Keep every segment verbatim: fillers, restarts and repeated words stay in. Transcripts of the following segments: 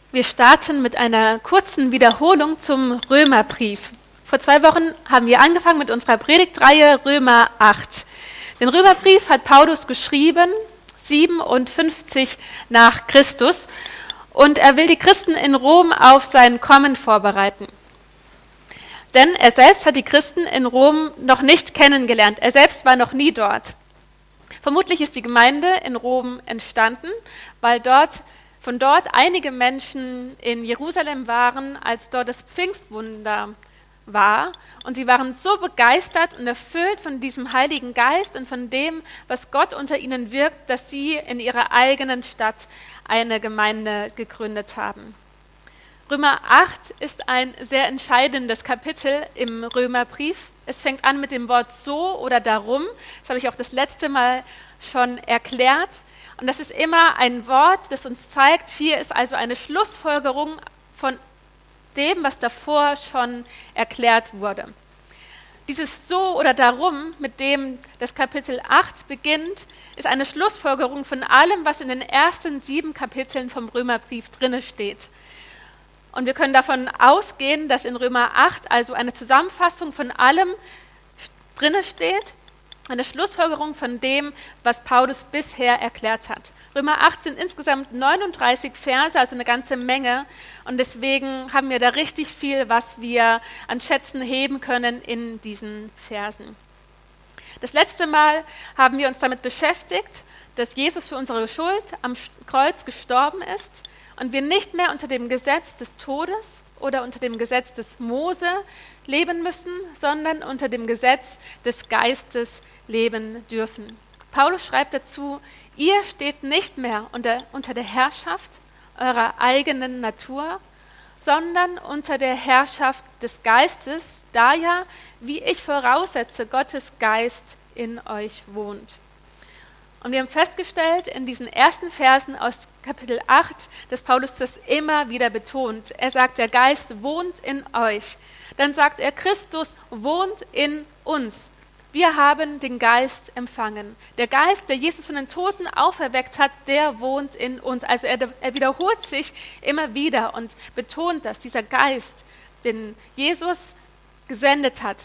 Wir starten mit einer kurzen Wiederholung zum Römerbrief. Vor zwei Wochen haben wir angefangen mit unserer Predigtreihe Römer acht. Den Römerbrief hat Paulus geschrieben, siebenundfünfzig nach Christus, und er will die Christen in Rom auf sein Kommen vorbereiten. Denn er selbst hat die Christen in Rom noch nicht kennengelernt. Er selbst war noch nie dort. Vermutlich ist die Gemeinde in Rom entstanden, weil dort von dort einige Menschen in Jerusalem waren, als dort das Pfingstwunder war. Und sie waren so begeistert und erfüllt von diesem Heiligen Geist und von dem, was Gott unter ihnen wirkt, dass sie in ihrer eigenen Stadt eine Gemeinde gegründet haben. Römer acht ist ein sehr entscheidendes Kapitel im Römerbrief. Es fängt an mit dem Wort so oder darum. Das habe ich auch das letzte Mal schon erklärt. Und das ist immer ein Wort, das uns zeigt, hier ist also eine Schlussfolgerung von dem, was davor schon erklärt wurde. Dieses so oder darum, mit dem das Kapitel acht beginnt, ist eine Schlussfolgerung von allem, was in den ersten sieben Kapiteln vom Römerbrief drinne steht. Und wir können davon ausgehen, dass in Römer acht also eine Zusammenfassung von allem drinne steht, eine Schlussfolgerung von dem, was Paulus bisher erklärt hat. Römer acht sind insgesamt neununddreißig Verse, also eine ganze Menge. Und deswegen haben wir da richtig viel, was wir an Schätzen heben können in diesen Versen. Das letzte Mal haben wir uns damit beschäftigt, dass Jesus für unsere Schuld am Kreuz gestorben ist und wir nicht mehr unter dem Gesetz des Todes oder unter dem Gesetz des Mose leben müssen, sondern unter dem Gesetz des Geistes leben dürfen. Paulus schreibt dazu, ihr steht nicht mehr unter, unter der Herrschaft eurer eigenen Natur, sondern unter der Herrschaft des Geistes, da ja, wie ich voraussetze, Gottes Geist in euch wohnt. Und wir haben festgestellt in diesen ersten Versen aus Kapitel acht, dass Paulus das immer wieder betont. Er sagt, der Geist wohnt in euch. Dann sagt er, Christus wohnt in uns. Wir haben den Geist empfangen. Der Geist, der Jesus von den Toten auferweckt hat, der wohnt in uns. Also er, er wiederholt sich immer wieder und betont, dass dieser Geist, den Jesus gesendet hat,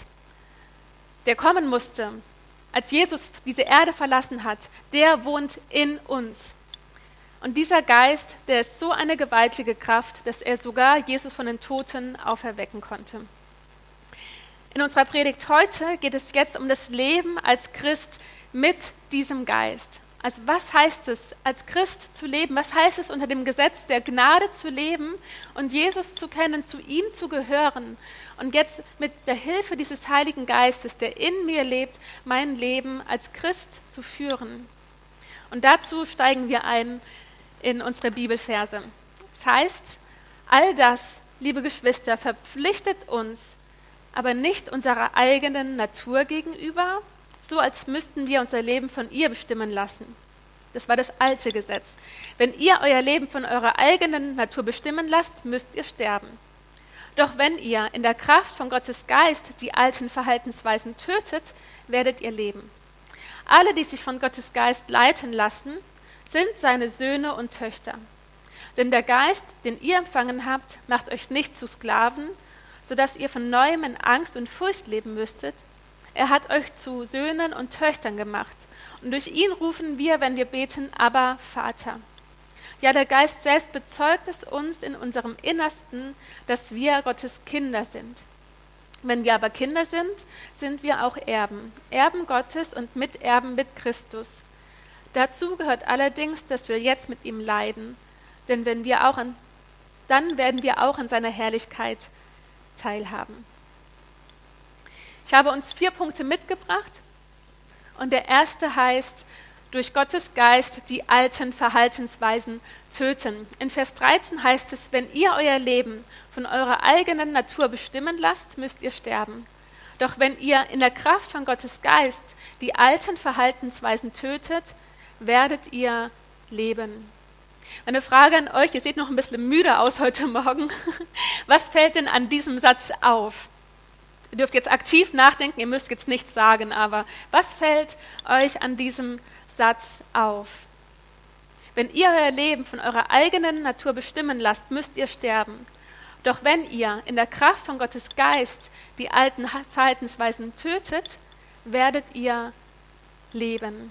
der kommen musste, als Jesus diese Erde verlassen hat, der wohnt in uns. Und dieser Geist, der ist so eine gewaltige Kraft, dass er sogar Jesus von den Toten auferwecken konnte. In unserer Predigt heute geht es jetzt um das Leben als Christ mit diesem Geist. Also was heißt es, als Christ zu leben? Was heißt es, unter dem Gesetz der Gnade zu leben und Jesus zu kennen, zu ihm zu gehören und jetzt mit der Hilfe dieses Heiligen Geistes, der in mir lebt, mein Leben als Christ zu führen? Und dazu steigen wir ein in unsere Bibelverse. Das heißt, all das, liebe Geschwister, verpflichtet uns, aber nicht unserer eigenen Natur gegenüber, so als müssten wir unser Leben von ihr bestimmen lassen. Das war das alte Gesetz. Wenn ihr euer Leben von eurer eigenen Natur bestimmen lasst, müsst ihr sterben. Doch wenn ihr in der Kraft von Gottes Geist die alten Verhaltensweisen tötet, werdet ihr leben. Alle, die sich von Gottes Geist leiten lassen, sind seine Söhne und Töchter. Denn der Geist, den ihr empfangen habt, macht euch nicht zu Sklaven, sodass ihr von neuem in Angst und Furcht leben müsstet. Er hat euch zu Söhnen und Töchtern gemacht. Und durch ihn rufen wir, wenn wir beten, Abba, Vater. Ja, der Geist selbst bezeugt es uns in unserem Innersten, dass wir Gottes Kinder sind. Wenn wir aber Kinder sind, sind wir auch Erben. Erben Gottes und Miterben mit Christus. Dazu gehört allerdings, dass wir jetzt mit ihm leiden. Denn wenn wir auch an, dann werden wir auch an seiner Herrlichkeit teilhaben. Ich habe uns vier Punkte mitgebracht und der erste heißt, durch Gottes Geist die alten Verhaltensweisen töten. In Vers dreizehn heißt es, wenn ihr euer Leben von eurer eigenen Natur bestimmen lasst, müsst ihr sterben. Doch wenn ihr in der Kraft von Gottes Geist die alten Verhaltensweisen tötet, werdet ihr leben. Meine Frage an euch, ihr seht noch ein bisschen müde aus heute Morgen. Was fällt denn an diesem Satz auf? Ihr dürft jetzt aktiv nachdenken, ihr müsst jetzt nichts sagen, aber was fällt euch an diesem Satz auf? Wenn ihr euer Leben von eurer eigenen Natur bestimmen lasst, müsst ihr sterben. Doch wenn ihr in der Kraft von Gottes Geist die alten Verhaltensweisen tötet, werdet ihr leben.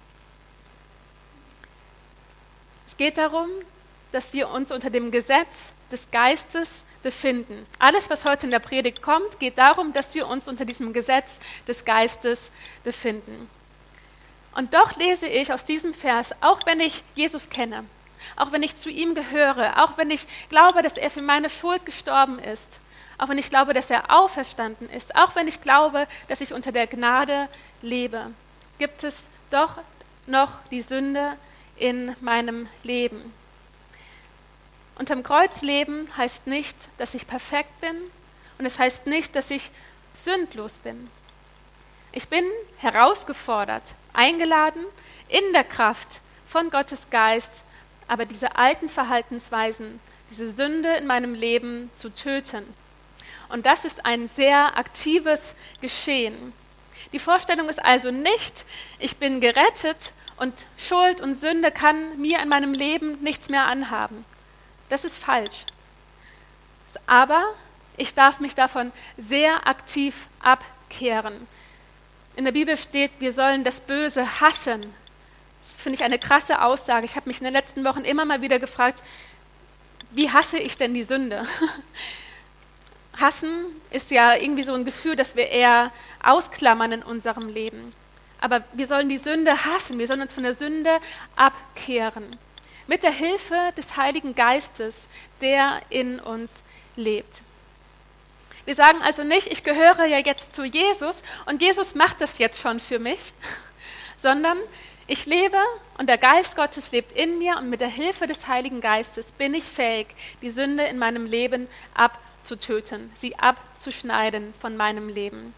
Es geht darum, dass wir uns unter dem Gesetz des Geistes befinden. Alles, was heute in der Predigt kommt, geht darum, dass wir uns unter diesem Gesetz des Geistes befinden. Und doch lese ich aus diesem Vers, auch wenn ich Jesus kenne, auch wenn ich zu ihm gehöre, auch wenn ich glaube, dass er für meine Schuld gestorben ist, auch wenn ich glaube, dass er auferstanden ist, auch wenn ich glaube, dass ich unter der Gnade lebe, gibt es doch noch die Sünde in meinem Leben. Unterm Kreuz leben heißt nicht, dass ich perfekt bin und es heißt nicht, dass ich sündlos bin. Ich bin herausgefordert, eingeladen, in der Kraft von Gottes Geist, aber diese alten Verhaltensweisen, diese Sünde in meinem Leben zu töten. Und das ist ein sehr aktives Geschehen. Die Vorstellung ist also nicht, ich bin gerettet und Schuld und Sünde kann mir in meinem Leben nichts mehr anhaben. Das ist falsch. Aber ich darf mich davon sehr aktiv abkehren. In der Bibel steht, wir sollen das Böse hassen. Das finde ich eine krasse Aussage. Ich habe mich in den letzten Wochen immer mal wieder gefragt, wie hasse ich denn die Sünde? Hassen ist ja irgendwie so ein Gefühl, das wir eher ausklammern in unserem Leben. Aber wir sollen die Sünde hassen, wir sollen uns von der Sünde abkehren. Mit der Hilfe des Heiligen Geistes, der in uns lebt. Wir sagen also nicht, ich gehöre ja jetzt zu Jesus und Jesus macht das jetzt schon für mich, sondern ich lebe und der Geist Gottes lebt in mir und mit der Hilfe des Heiligen Geistes bin ich fähig, die Sünde in meinem Leben abzutöten, sie abzuschneiden von meinem Leben.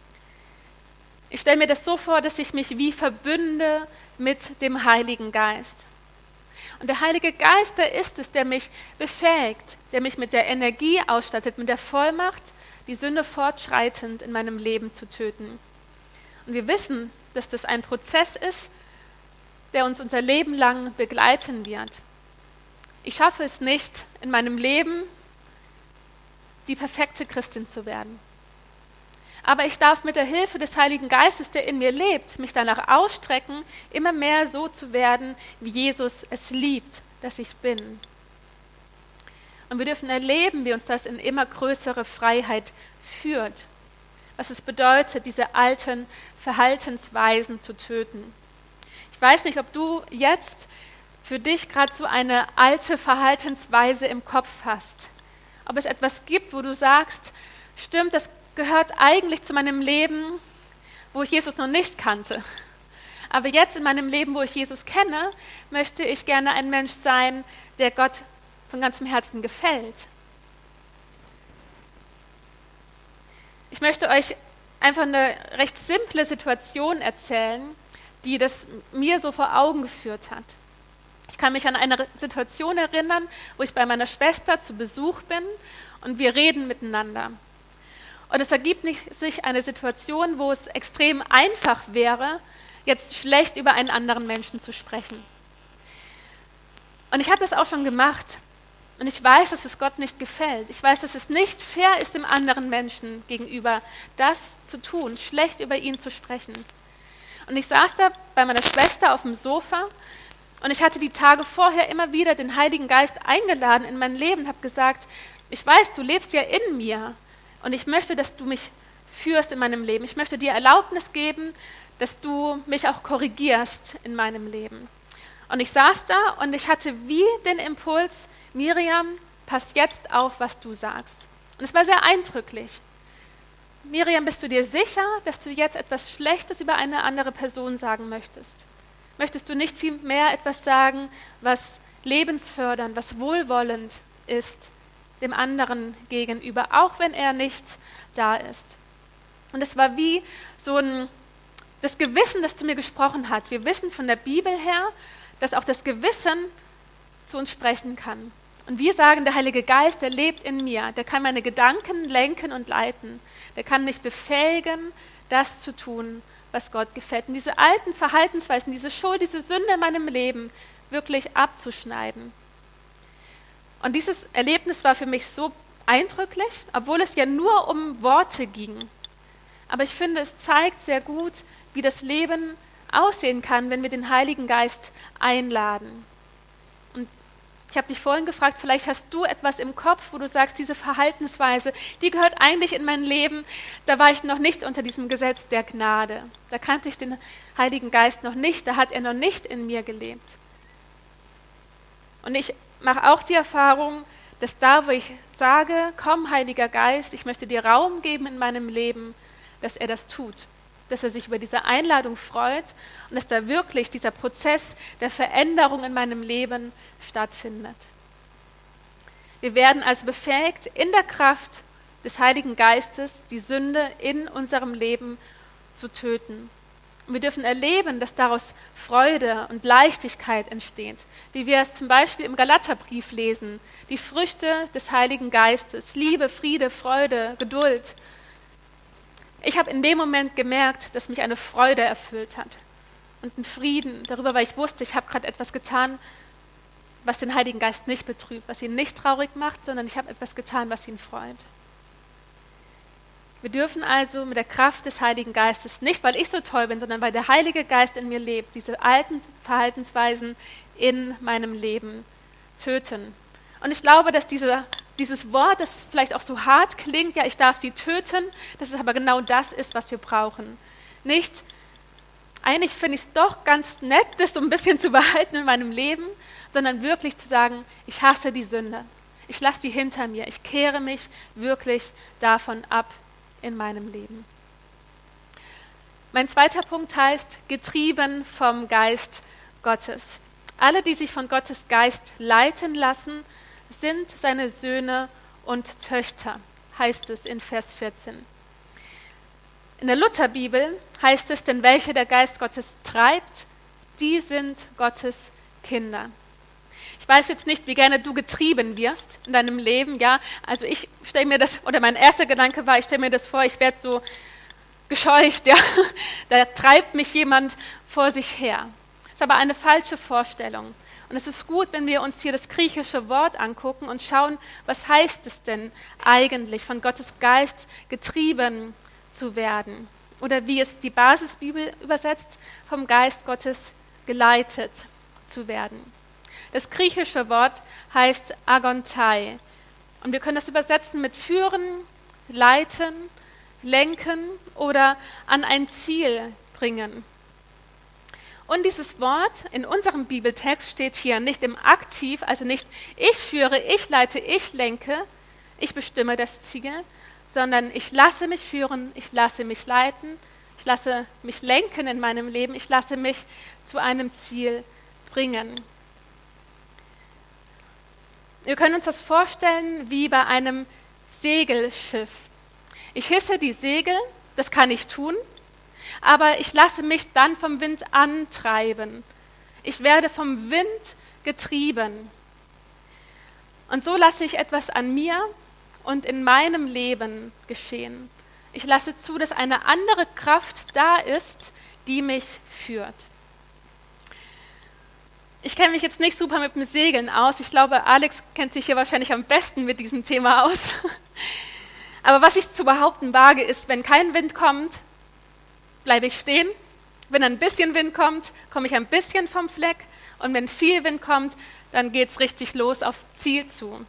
Ich stelle mir das so vor, dass ich mich wie verbünde mit dem Heiligen Geist. Und der Heilige Geist, der ist es, der mich befähigt, der mich mit der Energie ausstattet, mit der Vollmacht, die Sünde fortschreitend in meinem Leben zu töten. Und wir wissen, dass das ein Prozess ist, der uns unser Leben lang begleiten wird. Ich schaffe es nicht, in meinem Leben die perfekte Christin zu werden. Aber ich darf mit der Hilfe des Heiligen Geistes, der in mir lebt, mich danach ausstrecken, immer mehr so zu werden, wie Jesus es liebt, dass ich bin. Und wir dürfen erleben, wie uns das in immer größere Freiheit führt. Was es bedeutet, diese alten Verhaltensweisen zu töten. Ich weiß nicht, ob du jetzt für dich gerade so eine alte Verhaltensweise im Kopf hast. Ob es etwas gibt, wo du sagst, stimmt, das gehört eigentlich zu meinem Leben, wo ich Jesus noch nicht kannte. Aber jetzt in meinem Leben, wo ich Jesus kenne, möchte ich gerne ein Mensch sein, der Gott von ganzem Herzen gefällt. Ich möchte euch einfach eine recht simple Situation erzählen, die das mir so vor Augen geführt hat. Ich kann mich an eine Situation erinnern, wo ich bei meiner Schwester zu Besuch bin und wir reden miteinander. Und es ergibt sich eine Situation, wo es extrem einfach wäre, jetzt schlecht über einen anderen Menschen zu sprechen. Und ich habe das auch schon gemacht. Und ich weiß, dass es Gott nicht gefällt. Ich weiß, dass es nicht fair ist, dem anderen Menschen gegenüber das zu tun, schlecht über ihn zu sprechen. Und ich saß da bei meiner Schwester auf dem Sofa und ich hatte die Tage vorher immer wieder den Heiligen Geist eingeladen in mein Leben und habe gesagt, ich weiß, du lebst ja in mir. Und ich möchte, dass du mich führst in meinem Leben. Ich möchte dir Erlaubnis geben, dass du mich auch korrigierst in meinem Leben. Und ich saß da und ich hatte wie den Impuls, Miriam, pass jetzt auf, was du sagst. Und es war sehr eindrücklich. Miriam, bist du dir sicher, dass du jetzt etwas Schlechtes über eine andere Person sagen möchtest? Möchtest du nicht vielmehr etwas sagen, was lebensfördernd, was wohlwollend ist dem anderen gegenüber, auch wenn er nicht da ist? Und es war wie so ein, das Gewissen, das zu mir gesprochen hat. Wir wissen von der Bibel her, dass auch das Gewissen zu uns sprechen kann. Und wir sagen, der Heilige Geist, der lebt in mir, der kann meine Gedanken lenken und leiten. Der kann mich befähigen, das zu tun, was Gott gefällt. Und diese alten Verhaltensweisen, diese Schuld, diese Sünde in meinem Leben wirklich abzuschneiden. Und dieses Erlebnis war für mich so eindrücklich, obwohl es ja nur um Worte ging. Aber ich finde, es zeigt sehr gut, wie das Leben aussehen kann, wenn wir den Heiligen Geist einladen. Und ich habe dich vorhin gefragt, vielleicht hast du etwas im Kopf, wo du sagst, diese Verhaltensweise, die gehört eigentlich in mein Leben, da war ich noch nicht unter diesem Gesetz der Gnade. Da kannte ich den Heiligen Geist noch nicht, da hat er noch nicht in mir gelebt. Und ich mache auch die Erfahrung, dass da, wo ich sage, komm, Heiliger Geist, ich möchte dir Raum geben in meinem Leben, dass er das tut, dass er sich über diese Einladung freut und dass da wirklich dieser Prozess der Veränderung in meinem Leben stattfindet. Wir werden also befähigt, in der Kraft des Heiligen Geistes die Sünde in unserem Leben zu töten. Und wir dürfen erleben, dass daraus Freude und Leichtigkeit entsteht, wie wir es zum Beispiel im Galaterbrief lesen, die Früchte des Heiligen Geistes, Liebe, Friede, Freude, Geduld. Ich habe in dem Moment gemerkt, dass mich eine Freude erfüllt hat und ein Frieden darüber, weil ich wusste, ich habe gerade etwas getan, was den Heiligen Geist nicht betrübt, was ihn nicht traurig macht, sondern ich habe etwas getan, was ihn freut. Wir dürfen also mit der Kraft des Heiligen Geistes, nicht weil ich so toll bin, sondern weil der Heilige Geist in mir lebt, diese alten Verhaltensweisen in meinem Leben töten. Und ich glaube, dass diese, dieses Wort, das vielleicht auch so hart klingt, ja, ich darf sie töten, dass es aber genau das ist, was wir brauchen. Nicht, eigentlich finde ich es doch ganz nett, das so ein bisschen zu behalten in meinem Leben, sondern wirklich zu sagen, ich hasse die Sünde. Ich lasse die hinter mir. Ich kehre mich wirklich davon ab in meinem Leben. Mein zweiter Punkt heißt, getrieben vom Geist Gottes. Alle, die sich von Gottes Geist leiten lassen, sind seine Söhne und Töchter, heißt es in Vers vierzehn. In der Lutherbibel heißt es, denn welche der Geist Gottes treibt, die sind Gottes Kinder. Ich weiß jetzt nicht, wie gerne du getrieben wirst in deinem Leben, ja. Also ich stelle mir das, oder mein erster Gedanke war, ich stelle mir das vor, ich werde so gescheucht, ja. Da treibt mich jemand vor sich her. Das ist aber eine falsche Vorstellung. Und es ist gut, wenn wir uns hier das griechische Wort angucken und schauen, was heißt es denn eigentlich, von Gottes Geist getrieben zu werden? Oder wie es die Basisbibel übersetzt, vom Geist Gottes geleitet zu werden. Das griechische Wort heißt agontai. Und wir können das übersetzen mit führen, leiten, lenken oder an ein Ziel bringen. Und dieses Wort in unserem Bibeltext steht hier nicht im Aktiv, also nicht ich führe, ich leite, ich lenke, ich bestimme das Ziel, sondern ich lasse mich führen, ich lasse mich leiten, ich lasse mich lenken in meinem Leben, ich lasse mich zu einem Ziel bringen. Wir können uns das vorstellen wie bei einem Segelschiff. Ich hisse die Segel, das kann ich tun, aber ich lasse mich dann vom Wind antreiben. Ich werde vom Wind getrieben. Und so lasse ich etwas an mir und in meinem Leben geschehen. Ich lasse zu, dass eine andere Kraft da ist, die mich führt. Ich kenne mich jetzt nicht super mit dem Segeln aus. Ich glaube, Alex kennt sich hier wahrscheinlich am besten mit diesem Thema aus. Aber was ich zu behaupten wage, ist, wenn kein Wind kommt, bleibe ich stehen. Wenn ein bisschen Wind kommt, komme ich ein bisschen vom Fleck. Und wenn viel Wind kommt, dann geht es richtig los aufs Ziel zu.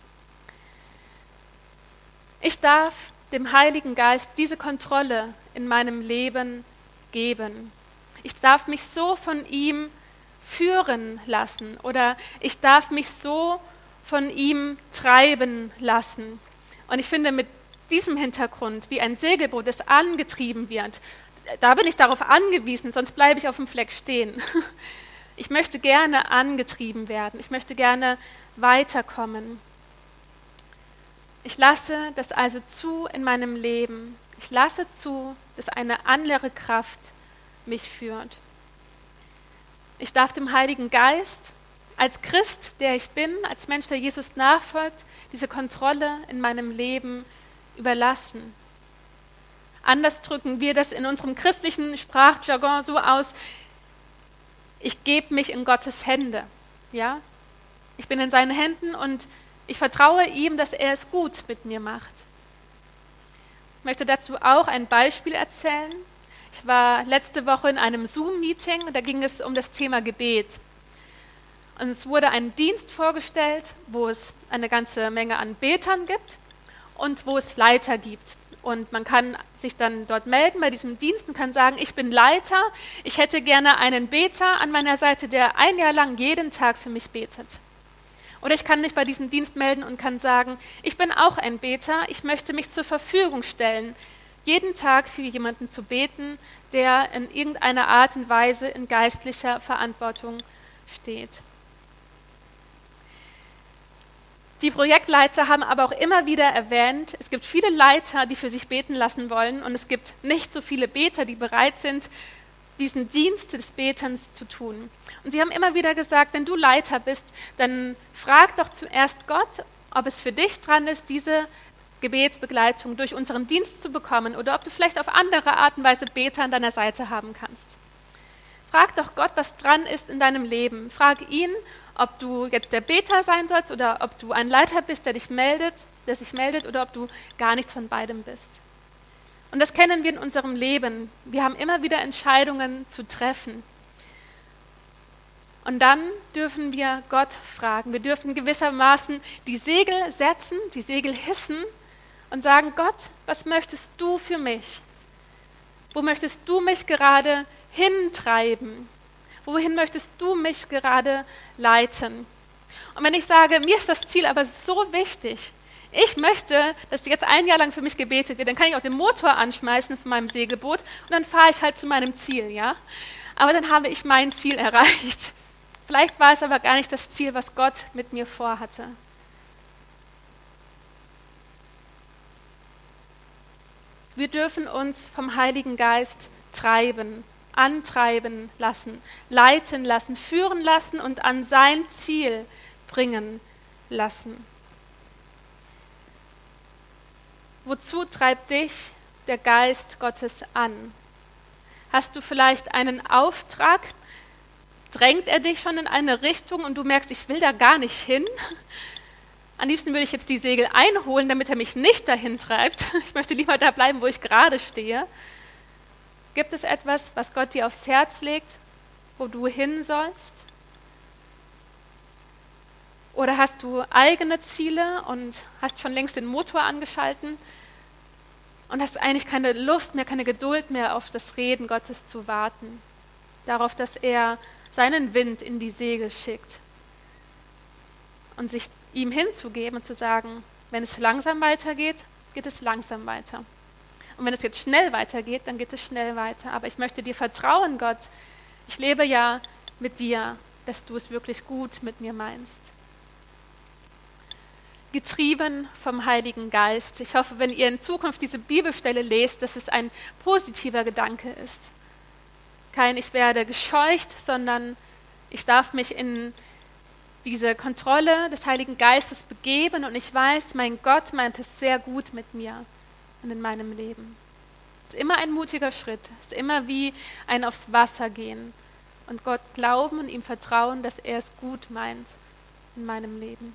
Ich darf dem Heiligen Geist diese Kontrolle in meinem Leben geben. Ich darf mich so von ihm führen lassen oder ich darf mich so von ihm treiben lassen. Und ich finde, mit diesem Hintergrund, wie ein Segelboot, das angetrieben wird, da bin ich darauf angewiesen, sonst bleibe ich auf dem Fleck stehen. Ich möchte gerne angetrieben werden, ich möchte gerne weiterkommen. Ich lasse das also zu in meinem Leben. Ich lasse zu, dass eine andere Kraft mich führt. Ich darf dem Heiligen Geist als Christ, der ich bin, als Mensch, der Jesus nachfolgt, diese Kontrolle in meinem Leben überlassen. Anders drücken wir das in unserem christlichen Sprachjargon so aus, ich gebe mich in Gottes Hände. Ja? Ich bin in seinen Händen und ich vertraue ihm, dass er es gut mit mir macht. Ich möchte dazu auch ein Beispiel erzählen. Ich war letzte Woche in einem Zoom-Meeting, da ging es um das Thema Gebet. Und es wurde ein Dienst vorgestellt, wo es eine ganze Menge an Betern gibt und wo es Leiter gibt. Und man kann sich dann dort melden bei diesem Dienst und kann sagen, ich bin Leiter, ich hätte gerne einen Beter an meiner Seite, der ein Jahr lang jeden Tag für mich betet. Oder ich kann mich bei diesem Dienst melden und kann sagen, ich bin auch ein Beter, ich möchte mich zur Verfügung stellen, jeden Tag für jemanden zu beten, der in irgendeiner Art und Weise in geistlicher Verantwortung steht. Die Projektleiter haben aber auch immer wieder erwähnt, es gibt viele Leiter, die für sich beten lassen wollen und es gibt nicht so viele Beter, die bereit sind, diesen Dienst des Betens zu tun. Und sie haben immer wieder gesagt, wenn du Leiter bist, dann frag doch zuerst Gott, ob es für dich dran ist, diese Gebetsbegleitung durch unseren Dienst zu bekommen oder ob du vielleicht auf andere Art und Weise Beter an deiner Seite haben kannst. Frag doch Gott, was dran ist in deinem Leben. Frag ihn, ob du jetzt der Beter sein sollst oder ob du ein Leiter bist, der dich meldet, der sich meldet oder ob du gar nichts von beidem bist. Und das kennen wir in unserem Leben. Wir haben immer wieder Entscheidungen zu treffen. Und dann dürfen wir Gott fragen. Wir dürfen gewissermaßen die Segel setzen, die Segel hissen und sagen, Gott, was möchtest du für mich? Wo möchtest du mich gerade hintreiben? Wohin möchtest du mich gerade leiten? Und wenn ich sage, mir ist das Ziel aber so wichtig, ich möchte, dass jetzt ein Jahr lang für mich gebetet wird, dann kann ich auch den Motor anschmeißen von meinem Segelboot und dann fahre ich halt zu meinem Ziel, ja? Aber dann habe ich mein Ziel erreicht. Vielleicht war es aber gar nicht das Ziel, was Gott mit mir vorhatte. Wir dürfen uns vom Heiligen Geist treiben, antreiben lassen, leiten lassen, führen lassen und an sein Ziel bringen lassen. Wozu treibt dich der Geist Gottes an? Hast du vielleicht einen Auftrag? Drängt er dich schon in eine Richtung und du merkst, ich will da gar nicht hin? Am liebsten würde ich jetzt die Segel einholen, damit er mich nicht dahin treibt. Ich möchte lieber da bleiben, wo ich gerade stehe. Gibt es etwas, was Gott dir aufs Herz legt, wo du hin sollst? Oder hast du eigene Ziele und hast schon längst den Motor angeschalten und hast eigentlich keine Lust mehr, keine Geduld mehr, auf das Reden Gottes zu warten, darauf, dass er seinen Wind in die Segel schickt und sich ihm hinzugeben und zu sagen, wenn es langsam weitergeht, geht es langsam weiter. Und wenn es jetzt schnell weitergeht, dann geht es schnell weiter. Aber ich möchte dir vertrauen, Gott. Ich lebe ja mit dir, dass du es wirklich gut mit mir meinst. Getrieben vom Heiligen Geist. Ich hoffe, wenn ihr in Zukunft diese Bibelstelle lest, dass es ein positiver Gedanke ist. Kein ich werde gescheucht, sondern ich darf mich in diese Kontrolle des Heiligen Geistes begeben und ich weiß, mein Gott meint es sehr gut mit mir und in meinem Leben. Es ist immer ein mutiger Schritt. Es ist immer wie ein aufs Wasser gehen und Gott glauben und ihm vertrauen, dass er es gut meint in meinem Leben.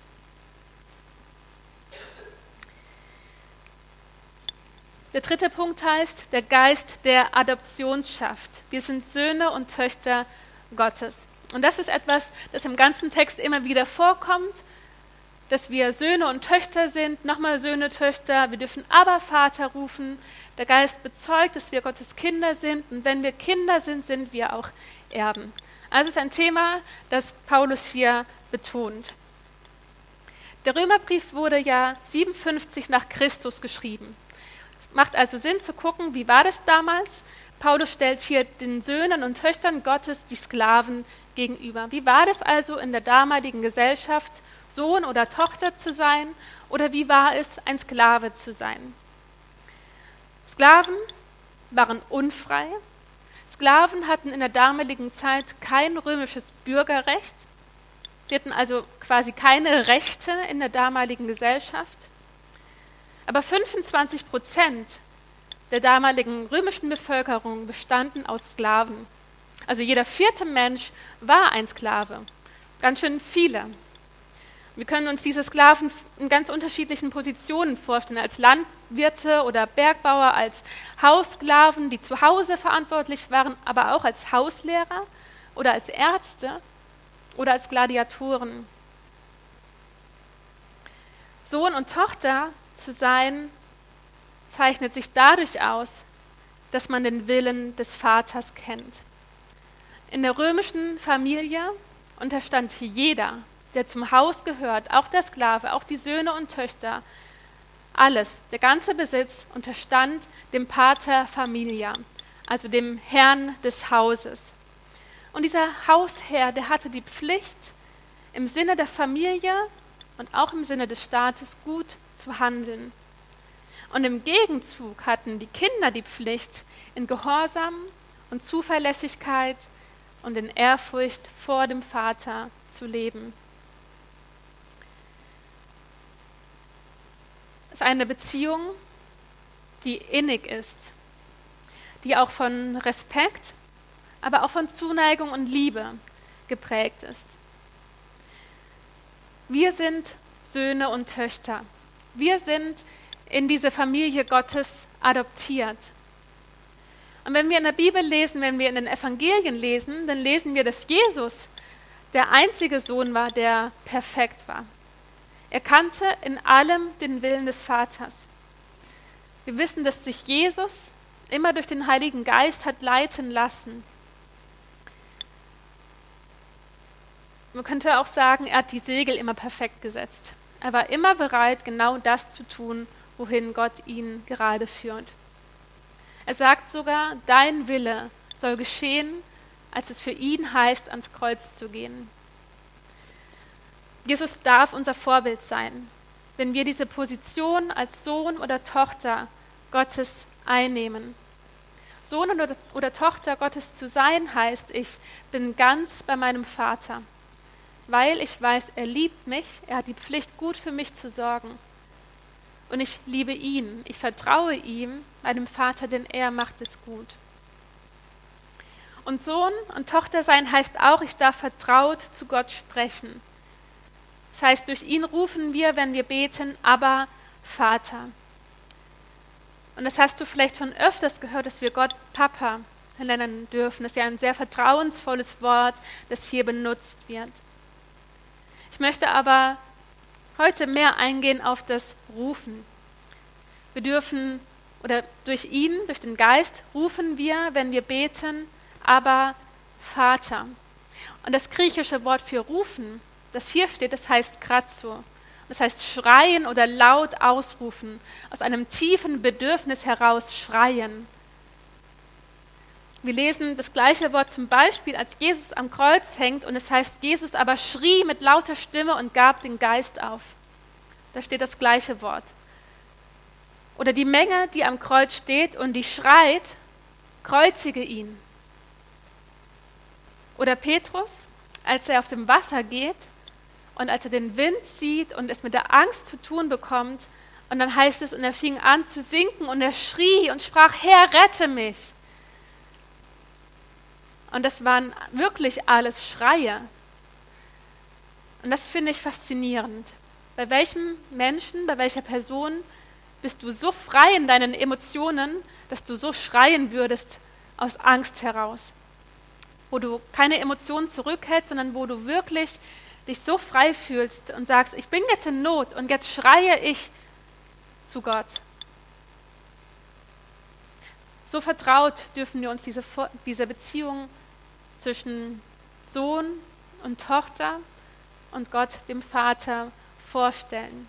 Der dritte Punkt heißt, der Geist der Adoptionsschaft. Wir sind Söhne und Töchter Gottes. Und das ist etwas, das im ganzen Text immer wieder vorkommt, dass wir Söhne und Töchter sind, nochmal Söhne, Töchter, wir dürfen aber Vater rufen. Der Geist bezeugt, dass wir Gottes Kinder sind und wenn wir Kinder sind, sind wir auch Erben. Also es ist ein Thema, das Paulus hier betont. Der Römerbrief wurde ja siebenundfünfzig nach Christus geschrieben. Es macht also Sinn zu gucken, wie war das damals? Paulus stellt hier den Söhnen und Töchtern Gottes die Sklaven gegenüber. Wie war das also in der damaligen Gesellschaft, Sohn oder Tochter zu sein? Oder wie war es, ein Sklave zu sein? Sklaven waren unfrei. Sklaven hatten in der damaligen Zeit kein römisches Bürgerrecht. Sie hatten also quasi keine Rechte in der damaligen Gesellschaft. Aber fünfundzwanzig Prozent der damaligen römischen Bevölkerung bestanden aus Sklaven. Also jeder vierte Mensch war ein Sklave. Ganz schön viele. Wir können uns diese Sklaven in ganz unterschiedlichen Positionen vorstellen, als Landwirte oder Bergbauer, als Haussklaven, die zu Hause verantwortlich waren, aber auch als Hauslehrer oder als Ärzte oder als Gladiatoren. Sohn und Tochter zu sein, zeichnet sich dadurch aus, dass man den Willen des Vaters kennt. In der römischen Familie unterstand jeder, der zum Haus gehört, auch der Sklave, auch die Söhne und Töchter, alles, der ganze Besitz unterstand dem Pater Familia, also dem Herrn des Hauses. Und dieser Hausherr, der hatte die Pflicht, im Sinne der Familie und auch im Sinne des Staates gut zu handeln. Und im Gegenzug hatten die Kinder die Pflicht, in Gehorsam und Zuverlässigkeit und in Ehrfurcht vor dem Vater zu leben. Es ist eine Beziehung, die innig ist, die auch von Respekt, aber auch von Zuneigung und Liebe geprägt ist. Wir sind Söhne und Töchter. Wir sind in diese Familie Gottes adoptiert. Und wenn wir in der Bibel lesen, wenn wir in den Evangelien lesen, dann lesen wir, dass Jesus der einzige Sohn war, der perfekt war. Er kannte in allem den Willen des Vaters. Wir wissen, dass sich Jesus immer durch den Heiligen Geist hat leiten lassen. Man könnte auch sagen, er hat die Segel immer perfekt gesetzt. Er war immer bereit, genau das zu tun, wohin Gott ihn gerade führt. Er sagt sogar, dein Wille soll geschehen, als es für ihn heißt, ans Kreuz zu gehen. Jesus darf unser Vorbild sein, wenn wir diese Position als Sohn oder Tochter Gottes einnehmen. Sohn oder, oder Tochter Gottes zu sein heißt, ich bin ganz bei meinem Vater, weil ich weiß, er liebt mich, er hat die Pflicht, gut für mich zu sorgen. Und ich liebe ihn, ich vertraue ihm, meinem Vater, denn er macht es gut. Und Sohn und Tochter sein heißt auch, ich darf vertraut zu Gott sprechen. Das heißt, durch ihn rufen wir, wenn wir beten, aber Vater. Und das hast du vielleicht schon öfters gehört, dass wir Gott Papa nennen dürfen. Das ist ja ein sehr vertrauensvolles Wort, das hier benutzt wird. Ich möchte aber heute mehr eingehen auf das Rufen. Wir dürfen, oder durch ihn, durch den Geist, rufen wir, wenn wir beten, aber Vater. Und das griechische Wort für rufen, das hier steht, das heißt kratzo. Das heißt schreien oder laut ausrufen, aus einem tiefen Bedürfnis heraus schreien. Wir lesen das gleiche Wort zum Beispiel, als Jesus am Kreuz hängt und es heißt, Jesus aber schrie mit lauter Stimme und gab den Geist auf. Da steht das gleiche Wort. Oder die Menge, die am Kreuz steht und die schreit, kreuzige ihn. Oder Petrus, als er auf dem Wasser geht und als er den Wind sieht und es mit der Angst zu tun bekommt, und dann heißt es, und er fing an zu sinken und er schrie und sprach, Herr, rette mich. Und das waren wirklich alles Schreie. Und das finde ich faszinierend. Bei welchem Menschen, bei welcher Person bist du so frei in deinen Emotionen, dass du so schreien würdest aus Angst heraus? Wo du keine Emotionen zurückhältst, sondern wo du wirklich dich so frei fühlst und sagst, ich bin jetzt in Not und jetzt schreie ich zu Gott. So vertraut dürfen wir uns diese, diese Beziehung zwischen Sohn und Tochter und Gott, dem Vater, vorstellen.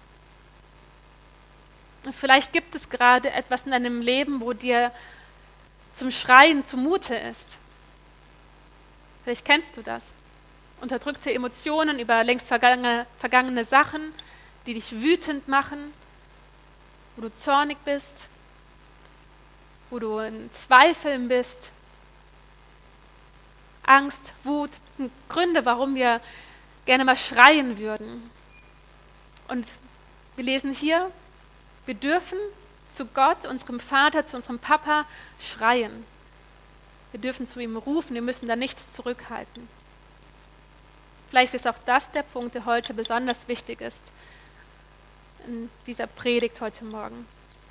Und vielleicht gibt es gerade etwas in deinem Leben, wo dir zum Schreien zumute ist. Vielleicht kennst du das. Unterdrückte Emotionen über längst vergangene, vergangene Sachen, die dich wütend machen, wo du zornig bist, wo du in Zweifeln bist. Angst, Wut, Gründe, warum wir gerne mal schreien würden. Und wir lesen hier, wir dürfen zu Gott, unserem Vater, zu unserem Papa schreien. Wir dürfen zu ihm rufen, wir müssen da nichts zurückhalten. Vielleicht ist auch das der Punkt, der heute besonders wichtig ist in dieser Predigt heute Morgen.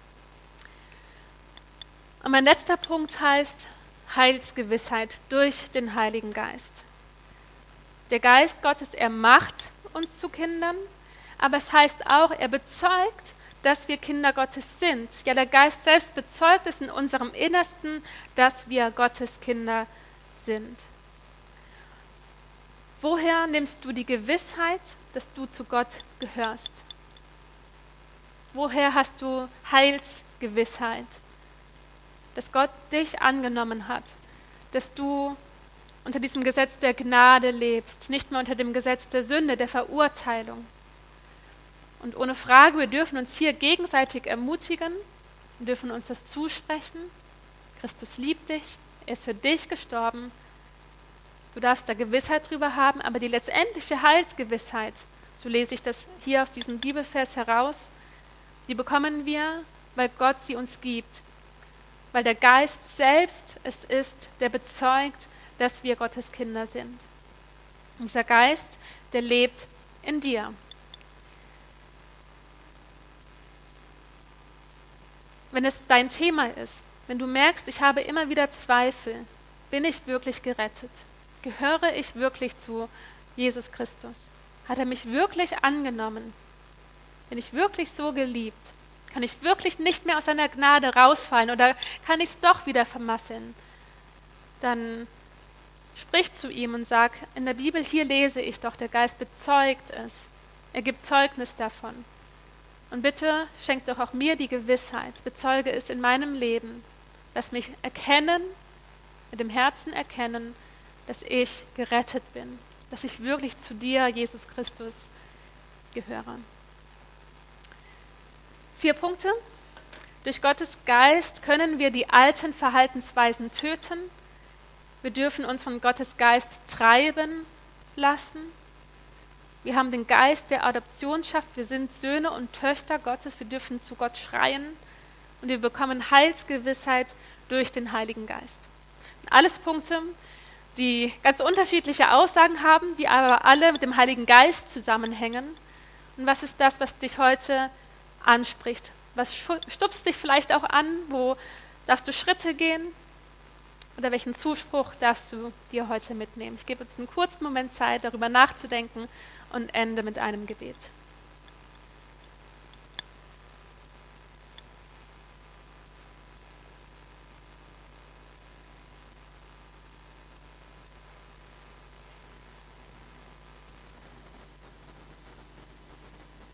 Und mein letzter Punkt heißt Heilsgewissheit durch den Heiligen Geist. Der Geist Gottes, er macht uns zu Kindern, aber es heißt auch, er bezeugt, dass wir Kinder Gottes sind. Ja, der Geist selbst bezeugt es in unserem Innersten, dass wir Gottes Kinder sind. Woher nimmst du die Gewissheit, dass du zu Gott gehörst? Woher hast du Heilsgewissheit? Dass Gott dich angenommen hat, dass du unter diesem Gesetz der Gnade lebst, nicht mehr unter dem Gesetz der Sünde, der Verurteilung. Und ohne Frage, wir dürfen uns hier gegenseitig ermutigen, wir dürfen uns das zusprechen. Christus liebt dich, er ist für dich gestorben. Du darfst da Gewissheit drüber haben, aber die letztendliche Heilsgewissheit, so lese ich das hier aus diesem Bibelvers heraus, die bekommen wir, weil Gott sie uns gibt. Weil der Geist selbst es ist, der bezeugt, dass wir Gottes Kinder sind. Und dieser Geist, der lebt in dir. Wenn es dein Thema ist, wenn du merkst, ich habe immer wieder Zweifel, bin ich wirklich gerettet? Gehöre ich wirklich zu Jesus Christus? Hat er mich wirklich angenommen? Bin ich wirklich so geliebt? Kann ich wirklich nicht mehr aus seiner Gnade rausfallen oder kann ich es doch wieder vermasseln? Dann sprich zu ihm und sag, in der Bibel hier lese ich doch, der Geist bezeugt es. Er gibt Zeugnis davon. Und bitte schenk doch auch mir die Gewissheit, bezeuge es in meinem Leben. Lass mich erkennen, mit dem Herzen erkennen, dass ich gerettet bin, dass ich wirklich zu dir, Jesus Christus, gehöre. Vier Punkte. Durch Gottes Geist können wir die alten Verhaltensweisen töten. Wir dürfen uns von Gottes Geist treiben lassen. Wir haben den Geist der Adoptionschaft. Wir sind Söhne und Töchter Gottes. Wir dürfen zu Gott schreien. Und wir bekommen Heilsgewissheit durch den Heiligen Geist. Alles Punkte, die ganz unterschiedliche Aussagen haben, die aber alle mit dem Heiligen Geist zusammenhängen. Und was ist das, was dich heute anspricht? Was stupst dich vielleicht auch an? Wo darfst du Schritte gehen? Oder welchen Zuspruch darfst du dir heute mitnehmen? Ich gebe uns einen kurzen Moment Zeit, darüber nachzudenken und ende mit einem Gebet.